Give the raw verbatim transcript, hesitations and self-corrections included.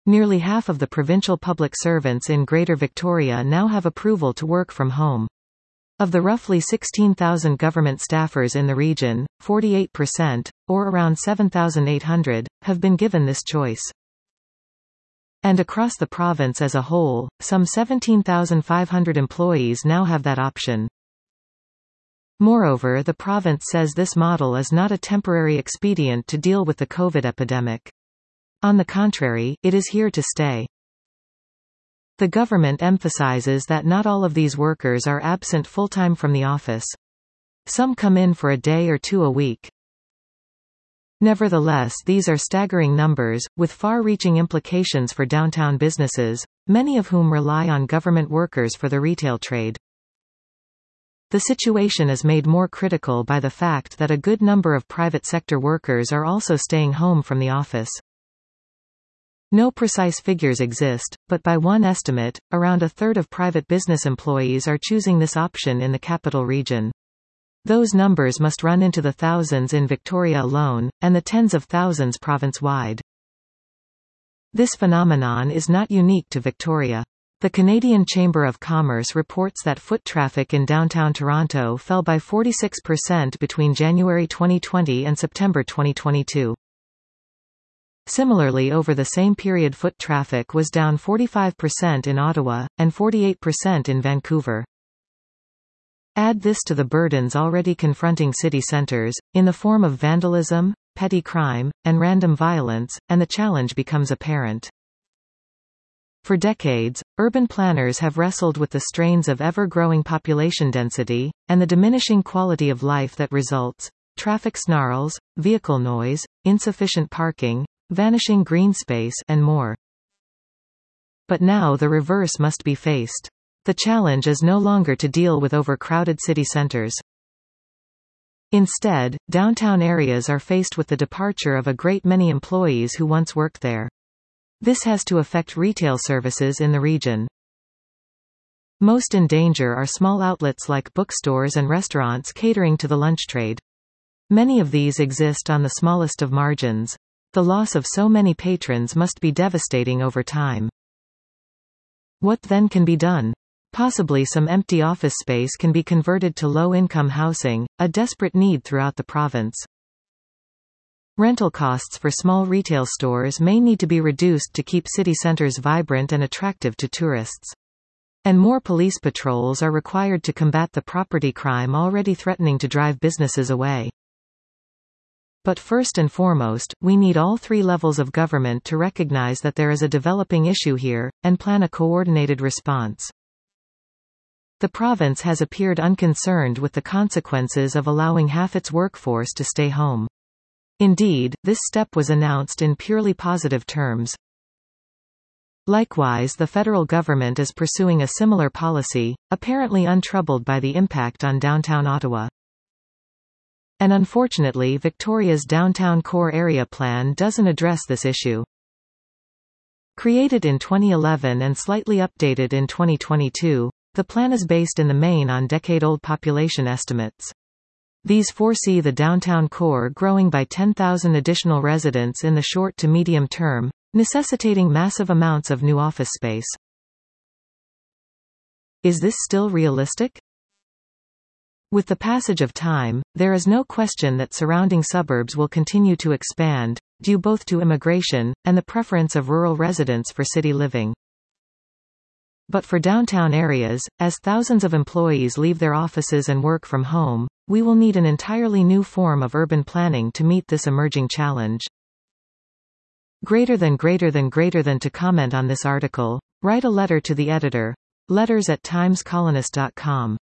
Nearly half of the provincial public servants in Greater Victoria now have approval to work from home. Of the roughly sixteen thousand government staffers in the region, forty-eight percent, or around seven thousand eight hundred, have been given this choice. And across the province as a whole, some seventeen thousand five hundred employees now have that option. Moreover, the province says this model is not a temporary expedient to deal with the COVID epidemic. On the contrary, it is here to stay. The government emphasizes that not all of these workers are absent full-time from the office. Some come in for a day or two a week. Nevertheless, these are staggering numbers, with far-reaching implications for downtown businesses, many of whom rely on government workers for the retail trade. The situation is made more critical by the fact that a good number of private sector workers are also staying home from the office. No precise figures exist, but by one estimate, around a third of private business employees are choosing this option in the capital region. Those numbers must run into the thousands in Victoria alone, and the tens of thousands province-wide. This phenomenon is not unique to Victoria. The Canadian Chamber of Commerce reports that foot traffic in downtown Toronto fell by forty-six percent between January twenty twenty and September twenty twenty-two. Similarly, over the same period foot traffic was down forty-five percent in Ottawa, and forty-eight percent in Vancouver. Add this to the burdens already confronting city centres, in the form of vandalism, petty crime, and random violence, and the challenge becomes apparent. For decades, urban planners have wrestled with the strains of ever-growing population density, and the diminishing quality of life that results: traffic snarls, vehicle noise, insufficient parking, vanishing green space, and more. But now the reverse must be faced. The challenge is no longer to deal with overcrowded city centers. Instead, downtown areas are faced with the departure of a great many employees who once worked there. This has to affect retail services in the region. Most in danger are small outlets like bookstores and restaurants catering to the lunch trade. Many of these exist on the smallest of margins. The loss of so many patrons must be devastating over time. What then can be done? Possibly some empty office space can be converted to low-income housing, a desperate need throughout the province. Rental costs for small retail stores may need to be reduced to keep city centers vibrant and attractive to tourists. And more police patrols are required to combat the property crime already threatening to drive businesses away. But first and foremost, we need all three levels of government to recognize that there is a developing issue here, and plan a coordinated response. The province has appeared unconcerned with the consequences of allowing half its workforce to stay home. Indeed, this step was announced in purely positive terms. Likewise, the federal government is pursuing a similar policy, apparently untroubled by the impact on downtown Ottawa. And unfortunately, Victoria's Downtown Core Area Plan doesn't address this issue. Created in twenty eleven and slightly updated in twenty twenty-two, the plan is based in the main on decade-old population estimates. These foresee the downtown core growing by ten thousand additional residents in the short to medium term, necessitating massive amounts of new office space. Is this still realistic? With the passage of time, there is no question that surrounding suburbs will continue to expand, due both to immigration, and the preference of rural residents for city living. But for downtown areas, as thousands of employees leave their offices and work from home, we will need an entirely new form of urban planning to meet this emerging challenge. Greater than greater than greater than to comment on this article, write a letter to the editor. Letters at times colonist dot com.